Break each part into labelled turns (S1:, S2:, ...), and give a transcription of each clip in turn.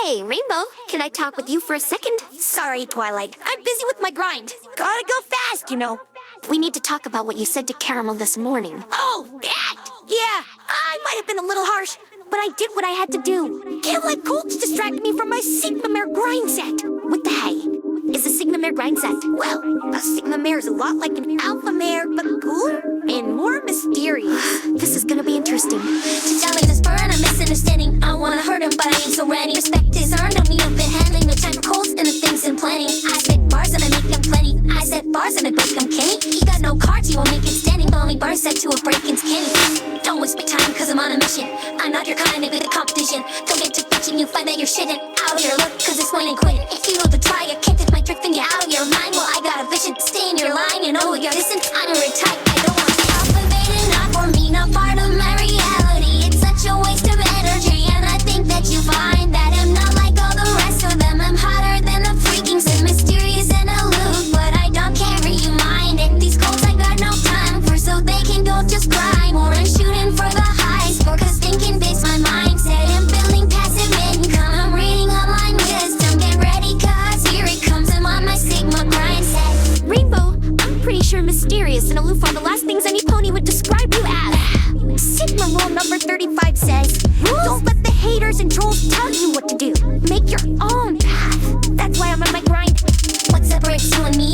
S1: Hey, Rainbow, can I talk with you for a second?
S2: Sorry, Twilight. I'm busy with my grind. Gotta go fast, you know.
S1: We need to talk about what you said to Caramel this morning.
S2: Oh, that! Yeah, I might have been a little harsh, but I did what I had to do. Can't let Colts distract me from my Sigma-Mare grind set.
S1: What the hey? Is a Sigma-Mare grind set?
S2: Well, a Sigma-Mare is a lot like an Alpha Mare, but cooler and more mysterious.
S1: This is gonna be interesting.
S3: To tell me this burn, I'm misunderstanding. I wanna hurt him, but I ain't so ready. Respect is earned on me, I've been handling no time for Colts and the things in plenty. I spit bars and I make them plenty. I set bars and I break them kenny. You got no cards, you won't make it standing. The only bar set to a break-in's kenny. Don't waste my time, cause I'm on a mission. I'm not your kind, maybe the competition. Don't get to bitching, you find that you're shitting. Out here, look, cause it's when and quit. If you know the try, you can't take my trick, then you're out of your mind. Well, I got a vision, stay in your line, you know you're listen. I'm a type, I don't want to be alpha-beta, not for me, not part of my reality. It's such a waste of energy, and I think that you find that I'm not like all the rest of them. I'm hotter than the freaking sin, mysterious and aloof, but I don't carry you mind it. These Colts I got no time for, so they can go just cry more. I'm shooting for the high score, cause thinking big's my mindset. I'm building passive income, I'm reading online wisdom. Get ready, cause here it comes, I'm on my Sigma grind set.
S1: Rainbow, I'm pretty sure mysterious and aloof are the last things any pony would describe you as.
S2: Sigma rule number 35 says, don't let the haters and trolls tell you what to do. Make your own path. That's why I'm on my grind.
S3: What separates you and me?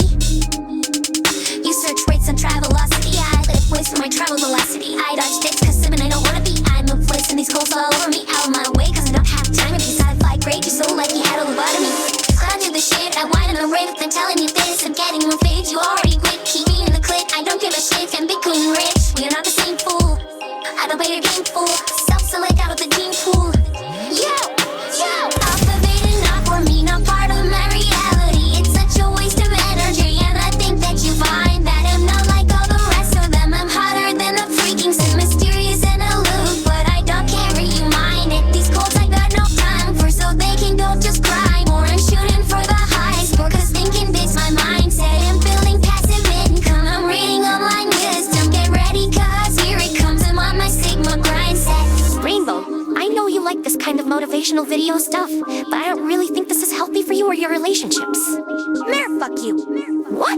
S3: You search rates on Travelocity. I live ways for my travel velocity. I dodge dicks cause Sim and I don't wanna be. I'm a place and these Colts all over me. Out of my way cause I don't have time. If you sci-fi grade, you're so like you had a lobotomy. I do the shit, I whine and I rave. I'm telling you this, I'm getting more fade. You already quit, keep me in the clit. I don't give a shit, I'm Bitcoin rich. We're not the same fool. I don't play your game, fool. Self-select out of the gene pool. Yo, alpha-beta, not for me, not part of my reality. It's such a waste of energy, and I think that you find that I'm not like all the rest of them. I'm hotter than the freaking sin, mysterious and aloof, but I don't carry you mind it. These Colts I got no time for, so they can go just cry more. I'm shooting for the high score, cause thinking big's my mindset. I'm building passive income, I'm reading online wisdom. Get ready, cause here it comes, I'm on my Sigma grind set.
S1: Rainbow, I know you like this kind of motivational video stuff, but I don't really think this is healthy for you or your relationships.
S2: Mare, fuck you.
S1: What?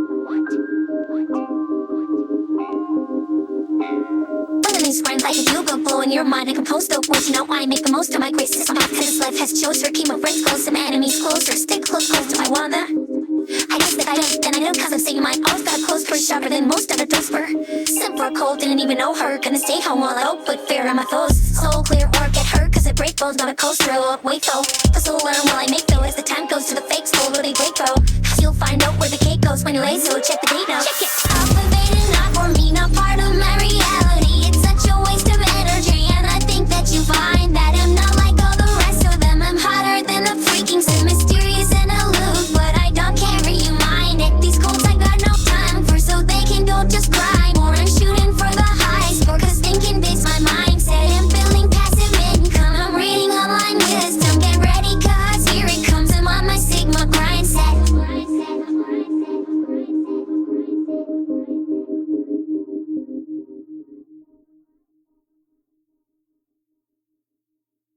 S3: Enemies grind like a yoga blow in your mind. I compose dope words, you know I make the most of my graces. I'm cause life has chosen. Keep my friends close, some enemies closer. Stick close to my wanna. I guess that I don't, then I don't cause I'm saying mine. Always got a close purse sharper than most of the dose for. Simple or cold, didn't even know her. Gonna stay home while I put fear on my foes. Soul clear or get hurt, cause it break bones, not a coaster. Wait though, the soul learn while I make though. As the time goes to the fake soul, really break though. Cause you'll find out where the cake goes when you lay, so check the date now. Check it. Alpha-beta, not for